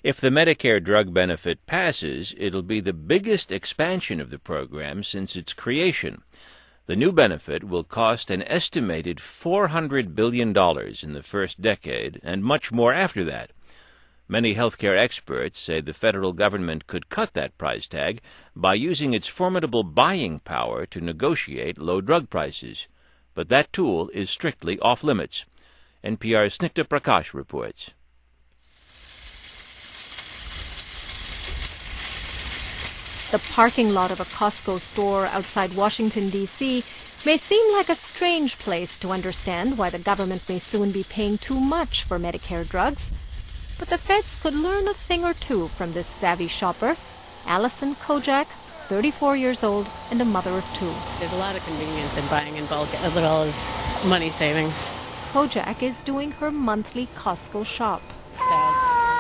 If the Medicare drug benefit passes, it'll be the biggest expansion of the program since its creation. The new benefit will cost an estimated $400 billion in the first decade and much more after that. Many healthcare experts say the federal government could cut that price tag by using its formidable buying power to negotiate low drug prices. But that tool is strictly off-limits. NPR's Snigdha Prakash reports. The parking lot of a Costco store outside Washington, D.C. may seem like a strange place to understand why the government may soon be paying too much for Medicare drugs. But the feds could learn a thing or two from this savvy shopper, Allison Kojak, 34 years old and a mother of two. There's a lot of convenience in buying in bulk as well as money savings. Kojak is doing her monthly Costco shop. So.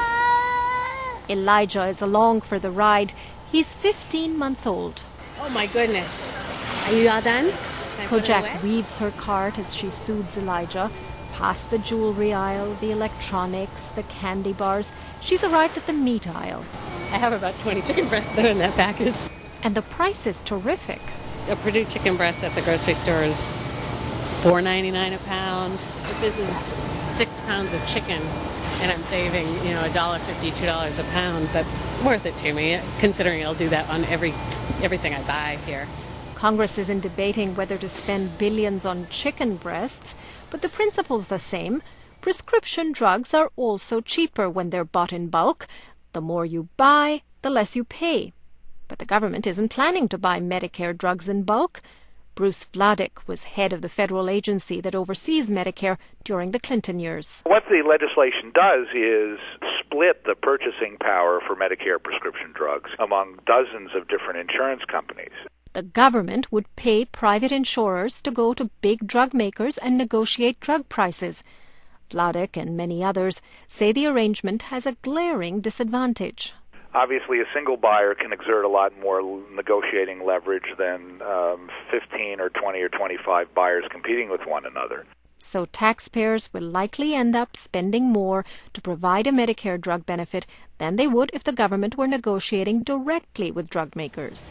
Elijah is along for the ride. He's 15 months old. Oh my goodness. Are you all done? Kojak weaves her cart as she soothes Elijah. Past the jewelry aisle, the electronics, the candy bars, she's arrived at the meat aisle. I have about 20 chicken breasts that are in that package. And the price is terrific. A Purdue chicken breast at the grocery store is $4.99 a pound. If this is 6 pounds of chicken and I'm saving, $1.50, $2 a pound, that's worth it to me, considering I'll do that on everything I buy here. Congress isn't debating whether to spend billions on chicken breasts, but the principle's the same. Prescription drugs are also cheaper when they're bought in bulk. The more you buy, the less you pay. But the government isn't planning to buy Medicare drugs in bulk. Bruce Vladeck was head of the federal agency that oversees Medicare during the Clinton years. What the legislation does is split the purchasing power for Medicare prescription drugs among dozens of different insurance companies. The government would pay private insurers to go to big drug makers and negotiate drug prices. Vladeck and many others say the arrangement has a glaring disadvantage. Obviously, a single buyer can exert a lot more negotiating leverage than 15 or 20 or 25 buyers competing with one another. So taxpayers will likely end up spending more to provide a Medicare drug benefit than they would if the government were negotiating directly with drug makers.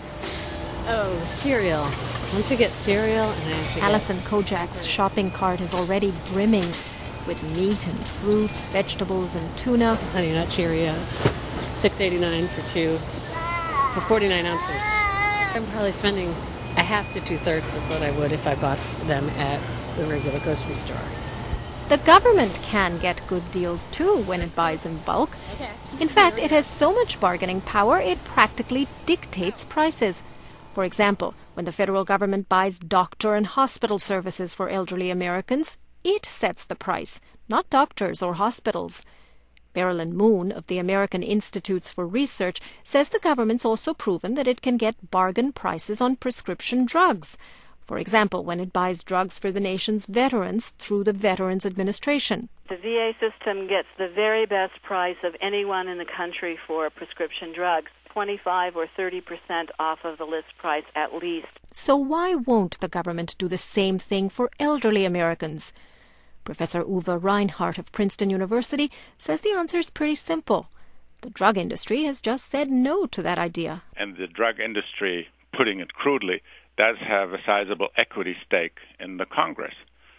Oh, cereal. Once you get cereal... Allison Kojak's shopping cart is already brimming with meat and fruit, vegetables and tuna. Honey Nut Cheerios. $6.89 for 2, for 49 ounces. I'm probably spending a half to 2/3 of what I would if I bought them at the regular grocery store. The government can get good deals too when it buys in bulk. Okay. In fact, it has so much bargaining power it practically dictates prices. For example, when the federal government buys doctor and hospital services for elderly Americans, it sets the price, not doctors or hospitals. Marilyn Moon of the American Institutes for Research says the government's also proven that it can get bargain prices on prescription drugs. For example, when it buys drugs for the nation's veterans through the Veterans Administration. The VA system gets the very best price of anyone in the country for prescription drugs, 25 or 30% off of the list price at least. So why won't the government do the same thing for elderly Americans? Professor Uwe Reinhardt of Princeton University says the answer is pretty simple. The drug industry has just said no to that idea. And the drug industry, putting it crudely, does have a sizable equity stake in the Congress.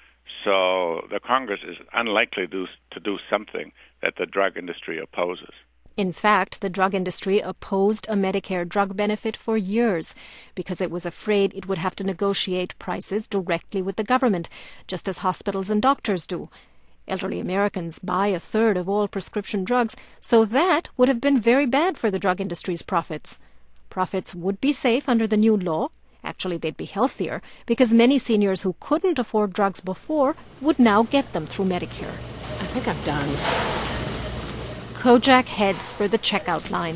So the Congress is unlikely to do something that the drug industry opposes. In fact, the drug industry opposed a Medicare drug benefit for years because it was afraid it would have to negotiate prices directly with the government, just as hospitals and doctors do. Elderly Americans buy 1/3 of all prescription drugs, so that would have been very bad for the drug industry's profits. Profits would be safe under the new law. Actually, they'd be healthier because many seniors who couldn't afford drugs before would now get them through Medicare. I think I'm done. Kojak heads for the checkout line.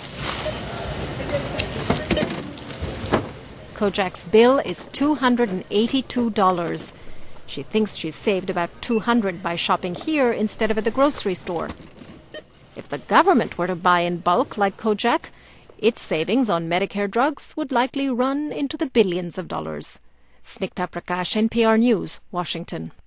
Kojak's bill is $282. She thinks she's saved about $200 by shopping here instead of at the grocery store. If the government were to buy in bulk like Kojak, its savings on Medicare drugs would likely run into the billions of dollars. Snigdha Prakash, NPR News, Washington.